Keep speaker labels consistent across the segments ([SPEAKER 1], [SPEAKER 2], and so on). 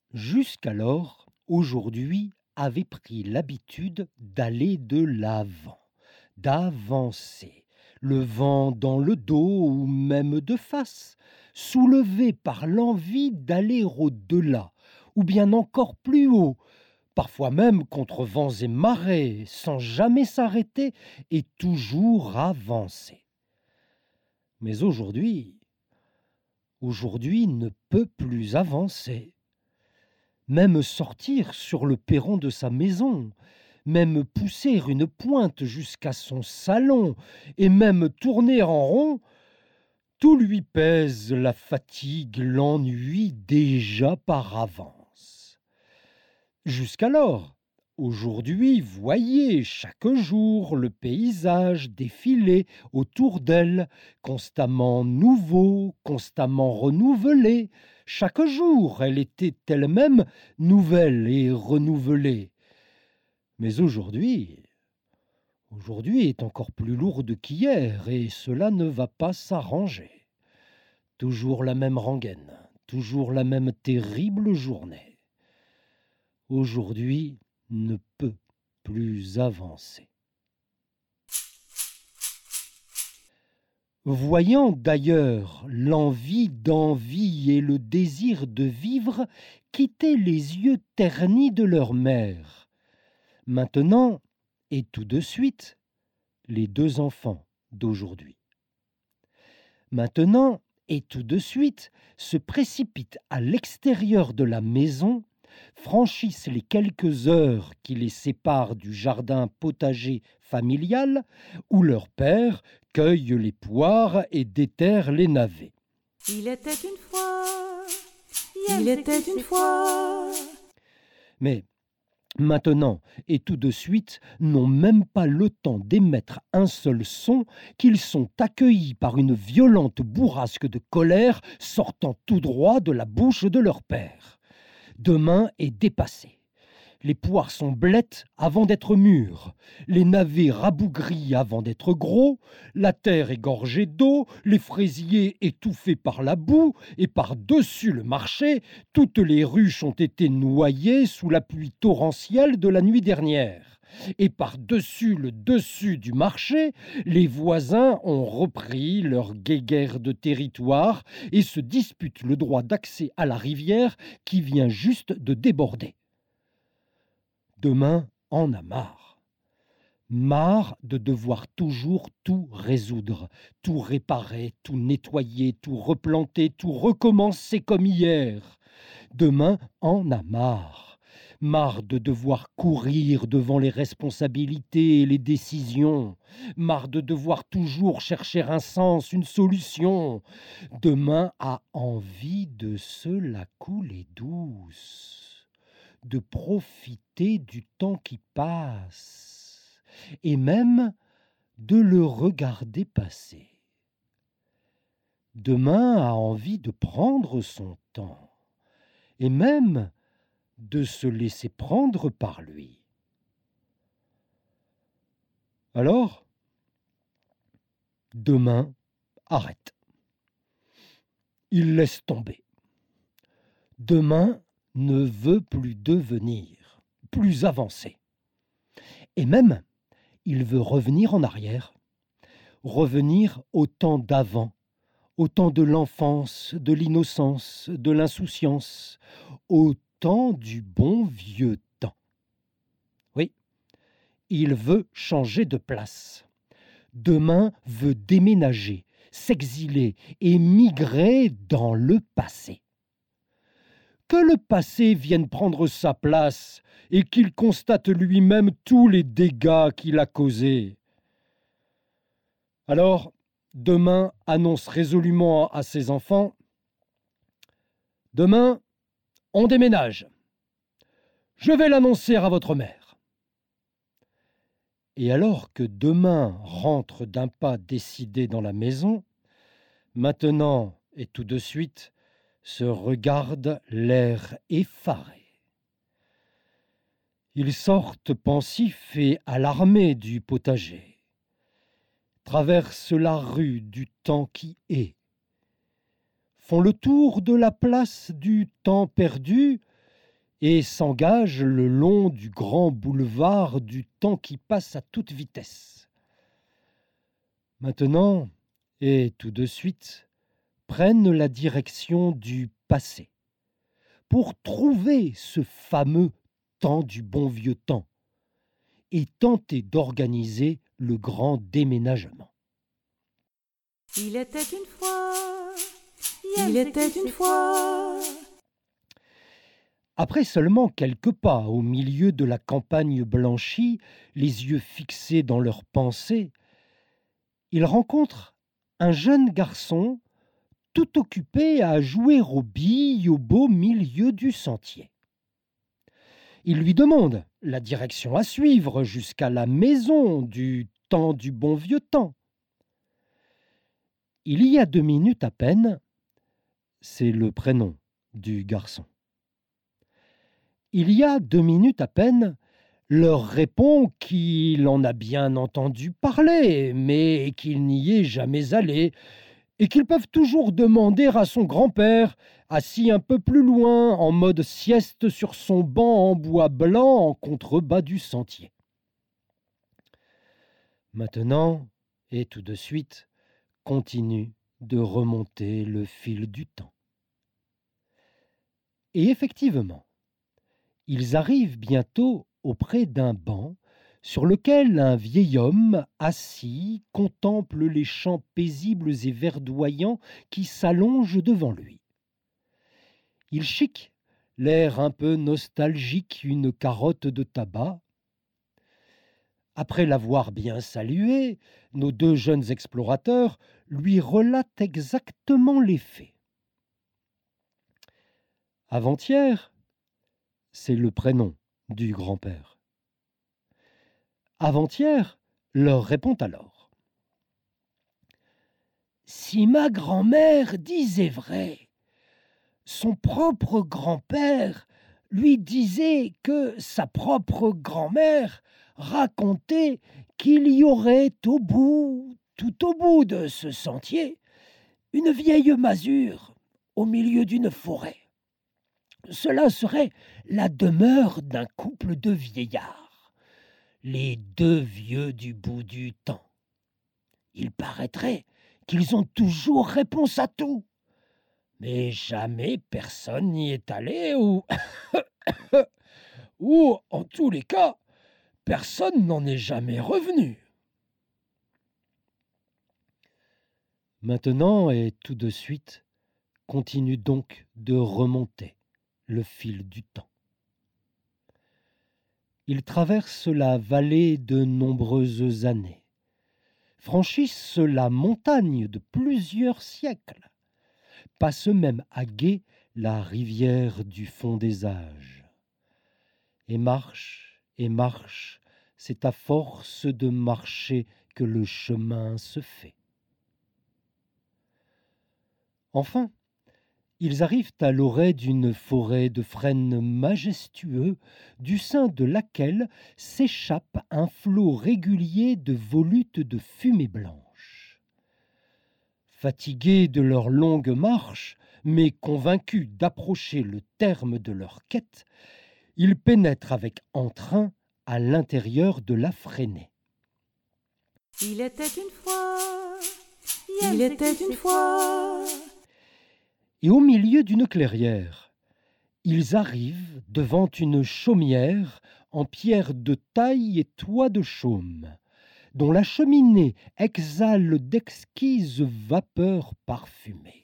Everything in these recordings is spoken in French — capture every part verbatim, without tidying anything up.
[SPEAKER 1] Jusqu'alors, aujourd'hui avait pris l'habitude d'aller de l'avant, d'avancer, le vent dans le dos ou même de face, soulevé par l'envie d'aller au-delà, ou bien encore plus haut, parfois même contre vents et marées, sans jamais s'arrêter et toujours avancer. Mais aujourd'hui, aujourd'hui ne peut plus avancer. Même sortir sur le perron de sa maison, même pousser une pointe jusqu'à son salon, et même tourner en rond, tout lui pèse la fatigue, l'ennui déjà par avance. Jusqu'alors, aujourd'hui, voyez chaque jour le paysage défiler autour d'elle, constamment nouveau, constamment renouvelé. Chaque jour, elle était elle-même nouvelle et renouvelée. Mais aujourd'hui, aujourd'hui est encore plus lourde qu'hier et cela ne va pas s'arranger. Toujours la même rengaine, toujours la même terrible journée. Aujourd'hui ne peut plus avancer. Voyant d'ailleurs l'envie d'envie et le désir de vivre quitter les yeux ternis de leur mère, maintenant et tout de suite, les deux enfants d'aujourd'hui. Maintenant et tout de suite se précipitent à l'extérieur de la maison, franchissent les quelques heures qui les séparent du jardin potager familial, où leur père cueille les poires et déterre les navets.
[SPEAKER 2] Il était une fois, il était une fois.
[SPEAKER 1] Mais maintenant et tout de suite n'ont même pas le temps d'émettre un seul son qu'ils sont accueillis par une violente bourrasque de colère sortant tout droit de la bouche de leur père. Demain est dépassé. Les poires sont blettes avant d'être mûres, les navets rabougris avant d'être gros, la terre est gorgée d'eau, les fraisiers étouffés par la boue, et par-dessus le marché, toutes les ruches ont été noyées sous la pluie torrentielle de la nuit dernière. Et par-dessus le dessus du marché, les voisins ont repris leur guéguerre de territoire et se disputent le droit d'accès à la rivière qui vient juste de déborder. Demain en a marre. Marre de devoir toujours tout résoudre, tout réparer, tout nettoyer, tout replanter, tout recommencer comme hier. Demain en a marre. Marre de devoir courir devant les responsabilités et les décisions. Marre de devoir toujours chercher un sens, une solution. Demain a envie de se la couler douce, de profiter du temps qui passe et même de le regarder passer. Demain a envie de prendre son temps et même de se laisser prendre par lui. Alors, demain arrête. Il laisse tomber. Demain ne veut plus devenir, plus avancer. Et même, il veut revenir en arrière, revenir au temps d'avant, au temps de l'enfance, de l'innocence, de l'insouciance, au temps du bon vieux temps. Oui, il veut changer de place. Demain veut déménager, s'exiler et migrer dans le passé. Que le passé vienne prendre sa place et qu'il constate lui-même tous les dégâts qu'il a causés. Alors, demain annonce résolument à ses enfants « Demain, on déménage. Je vais l'annoncer à votre mère. » Et alors que demain rentre d'un pas décidé dans la maison, maintenant et tout de suite, se regarde l'air effaré. Ils sortent pensifs et alarmés du potager, traversent la rue du temps qui est, font le tour de la place du temps perdu et s'engagent le long du grand boulevard du temps qui passe à toute vitesse. Maintenant, et tout de suite, prennent la direction du passé pour trouver ce fameux temps du bon vieux temps et tenter d'organiser le grand déménagement.
[SPEAKER 2] Il était une fois, il était une fois.
[SPEAKER 1] Après seulement quelques pas au milieu de la campagne blanchie, les yeux fixés dans leurs pensées, il rencontre un jeune garçon tout occupé à jouer aux billes au beau milieu du sentier. Il lui demande la direction à suivre jusqu'à la maison du temps du bon vieux temps. Il y a deux minutes à peine, c'est le prénom du garçon. Il y a deux minutes à peine, leur répond qu'il en a bien entendu parler, mais qu'il n'y est jamais allé, et qu'ils peuvent toujours demander à son grand-père, assis un peu plus loin, en mode sieste sur son banc en bois blanc en contrebas du sentier. Maintenant, et tout de suite, continue de remonter le fil du temps. Et effectivement, ils arrivent bientôt auprès d'un banc sur lequel un vieil homme, assis, contemple les champs paisibles et verdoyants qui s'allongent devant lui. Il chique, l'air un peu nostalgique, une carotte de tabac. Après l'avoir bien salué, nos deux jeunes explorateurs lui relatent exactement les faits. Avant-hier, c'est le prénom du grand-père. Avant-hier, leur répond alors. Si ma grand-mère disait vrai, son propre grand-père lui disait que sa propre grand-mère racontait qu'il y aurait au bout, tout au bout de ce sentier, une vieille masure au milieu d'une forêt. Cela serait la demeure d'un couple de vieillards, les deux vieux du bout du temps. Il paraîtrait qu'ils ont toujours réponse à tout, mais jamais personne n'y est allé ou, ou en tous les cas, personne n'en est jamais revenu. Maintenant et tout de suite, continue donc de remonter le fil du temps. Ils traversent la vallée de nombreuses années, franchissent la montagne de plusieurs siècles, passent même à gué la rivière du fond des âges, et marchent et marchent, c'est à force de marcher que le chemin se fait. Enfin, ils arrivent à l'orée d'une forêt de frênes majestueux, du sein de laquelle s'échappe un flot régulier de volutes de fumée blanche. Fatigués de leur longue marche, mais convaincus d'approcher le terme de leur quête, ils pénètrent avec entrain à l'intérieur de la frênée.
[SPEAKER 2] Il était une fois, il était une fois.
[SPEAKER 1] Et au milieu d'une clairière, ils arrivent devant une chaumière en pierre de taille et toit de chaume, dont la cheminée exhale d'exquises vapeurs parfumées.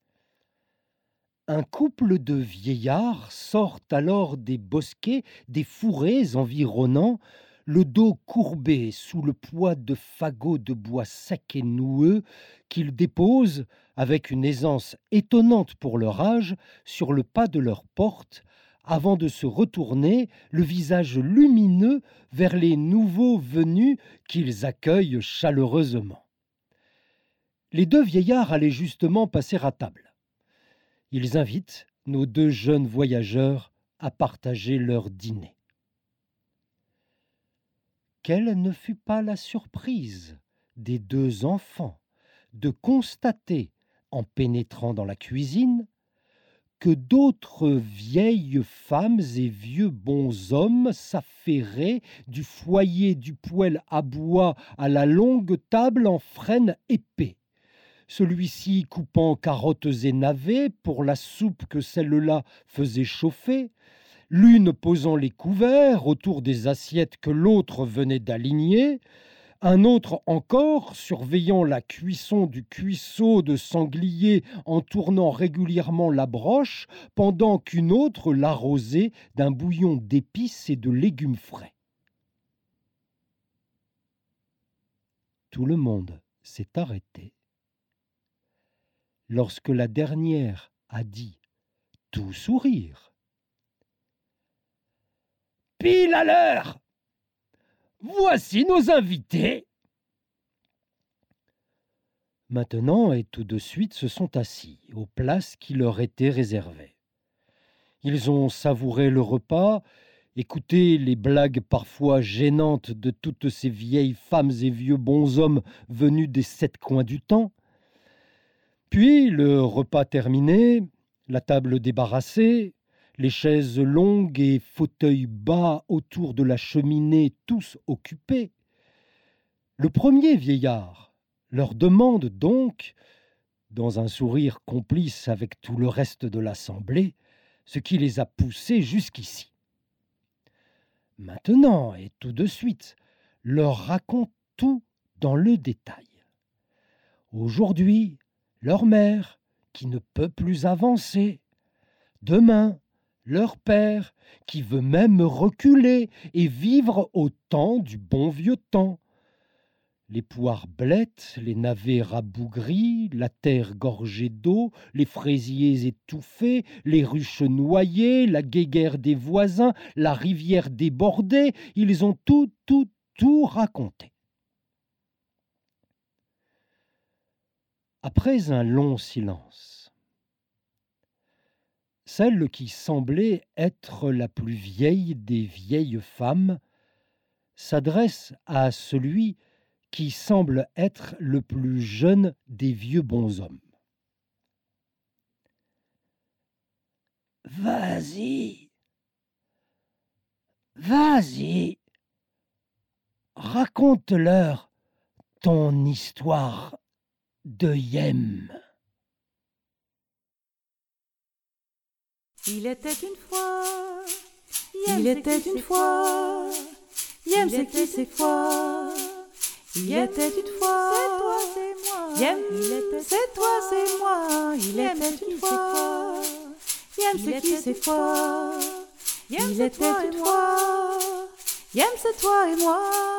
[SPEAKER 1] Un couple de vieillards sort alors des bosquets, des fourrés environnants, le dos courbé sous le poids de fagots de bois sec et noueux qu'ils déposent, avec une aisance étonnante pour leur âge, sur le pas de leur porte, avant de se retourner, le visage lumineux, vers les nouveaux venus qu'ils accueillent chaleureusement. Les deux vieillards allaient justement passer à table. Ils invitent nos deux jeunes voyageurs à partager leur dîner. Quelle ne fut pas la surprise des deux enfants de constater, en pénétrant dans la cuisine, que d'autres vieilles femmes et vieux bonshommes s'affairaient du foyer du poêle à bois à la longue table en frêne épais. Celui-ci coupant carottes et navets pour la soupe que celle-là faisait chauffer, l'une posant les couverts autour des assiettes que l'autre venait d'aligner, un autre encore surveillant la cuisson du cuisseau de sanglier en tournant régulièrement la broche, pendant qu'une autre l'arrosait d'un bouillon d'épices et de légumes frais. Tout le monde s'est arrêté lorsque la dernière a dit, tout sourire: « Pile à l'heure! Voici nos invités !» Maintenant et tout de suite se sont assis aux places qui leur étaient réservées. Ils ont savouré le repas, écouté les blagues parfois gênantes de toutes ces vieilles femmes et vieux bonshommes venus des sept coins du temps. Puis, le repas terminé, la table débarrassée, les chaises longues et fauteuils bas autour de la cheminée tous occupés, le premier vieillard leur demande donc, dans un sourire complice avec tout le reste de l'assemblée, ce qui les a poussés jusqu'ici. Maintenant et tout de suite, leur raconte tout dans le détail. Aujourd'hui, leur mère, qui ne peut plus avancer. Demain, leur père, qui veut même reculer et vivre au temps du bon vieux temps. Les poires blettes, les navets rabougris, la terre gorgée d'eau, les fraisiers étouffés, les ruches noyées, la guéguerre des voisins, la rivière débordée, ils ont tout, tout, tout raconté. Après un long silence, celle qui semblait être la plus vieille des vieilles femmes s'adresse à celui qui semble être le plus jeune des vieux bonshommes. « Vas-y, vas-y, raconte-leur ton histoire de Yem. »
[SPEAKER 2] Il était une fois, il était une fois, Yem c'est qui c'est fois. Il était une fois, c'est toi, c'est moi. Yem, c'est toi, c'est moi. Il était une fois, Yem c'est qui c'est fois. Il était une fois, Yem c'est toi et moi.